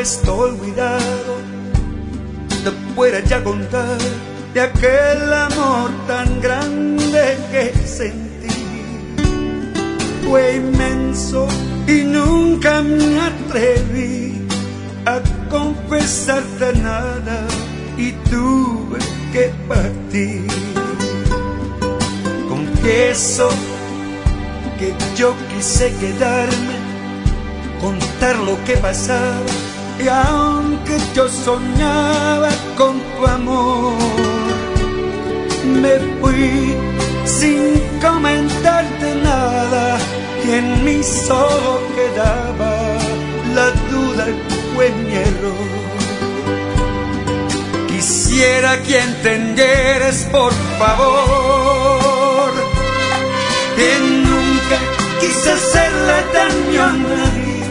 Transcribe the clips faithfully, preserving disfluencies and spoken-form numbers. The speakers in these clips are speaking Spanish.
visto olvidado, te pueda ya contar de aquel amor tan grande que sentí. Fue inmenso y nunca me atreví a confesarte nada y tuve que partir. Confieso que yo quise quedarme, contar lo que pasaba, y aunque yo soñaba con tu amor, me fui sin comentarte nada, y en mí solo quedaba la duda, fue mi error. Quisiera que entendieras, por favor, que nunca quise hacerle daño a nadie.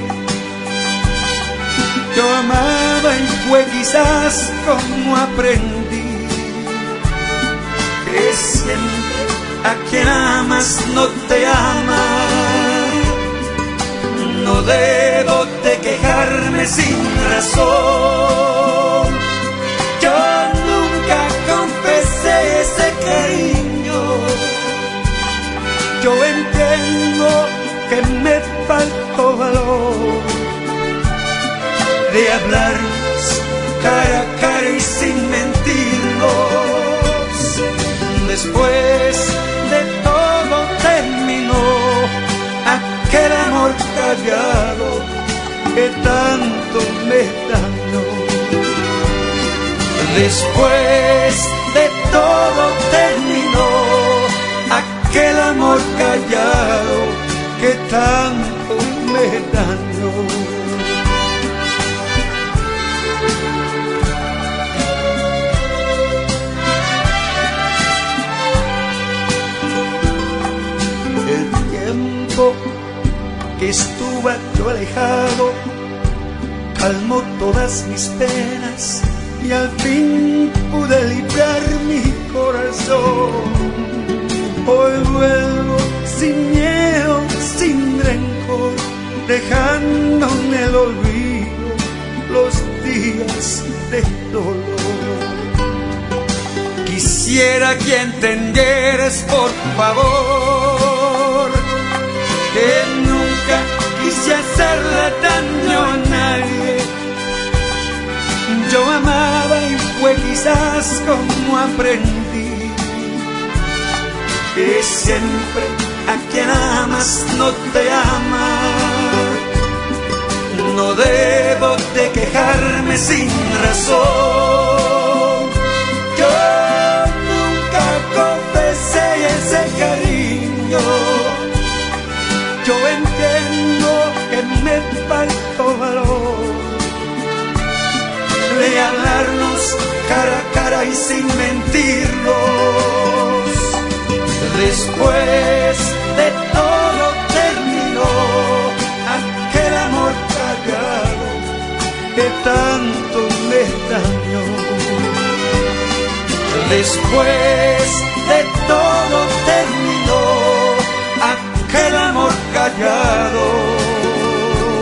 Yo amaba y fue quizás como aprendí que siempre a quien amas no te ama. No debo de quejarme sin razón. Yo nunca confesé ese cariño. Yo entiendo que me faltó valor de hablarnos cara a cara y sin mentirnos. Después de todo terminó aquel amor callado que tanto me dañó. Después de todo terminó aquel amor callado que tanto me dañó. Que estuve yo alejado calmó todas mis penas y al fin pude librar mi corazón. Hoy vuelvo sin miedo, sin rencor, dejando en el olvido los días de dolor. Quisiera que entendieras, por favor, que nunca quise hacerle daño a nadie. Yo amaba y fue quizás como aprendí que siempre a quien amas no te ama. No debo de quejarme sin razón. Yo nunca confesé ese cariño. Yo entiendo que me faltó valor de hablarnos cara a cara y sin mentirnos. Después de todo terminó aquel amor callado que tanto me dañó. Después de todo terminó aquel amor callado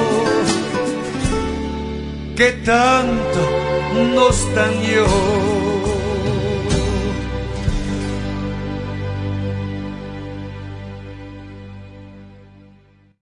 que tanto nos dañó.